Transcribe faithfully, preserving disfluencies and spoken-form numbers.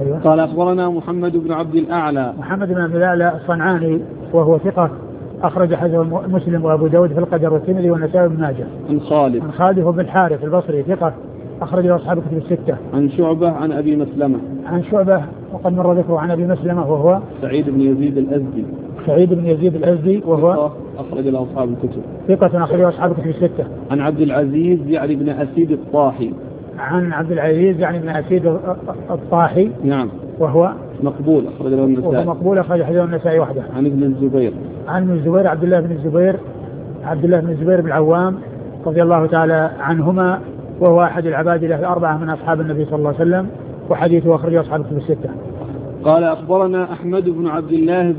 أيوة. قال أخبرنا محمد بن عبد الأعلى. محمد بن عبد الأعلى الصنعاني وهو ثقة أخرج حديثه مسلم وأبو داود في القدر والترمذي والنسائي وابن ماجه. عن خالد. عن خالد بن الحارث البصري ثقة أخرج له أصحاب الكتب الستة. عن شعبة عن أبي مسلمة. عن شعبة وقد مر ذكره عن أبي مسلمة وهو سعيد بن يزيد الأزدي. سعيد بن يزيد الأزدي وهو أخرج له أصحاب الكتب. ثقة أخرج له أصحاب الكتب الستة. عن عبد العزيز يعني بن أسيد الطاحي. عن عبد العزيز يعني بن أسيد الطاحي. نعم. وهو مقبول أخرج له النسائي. وهو مقبول أخرج حديثه النسائي وحده. عن ابن الزبير. عن ابن الزبير عبد الله بن الزبير عبد الله بن الزبير بن العوام رضي الله تعالى عنهما وهو أحد العبادلة الأربعة من أصحاب النبي صلى الله عليه وسلم وحديثه أخرجه أصحاب الكتب الستة. قال أخبرنا أحمد بن عبد الله